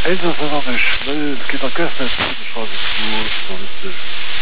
Eins ist noch nicht schnell, es geht doch gestern nicht raus, ist gut, so ist es.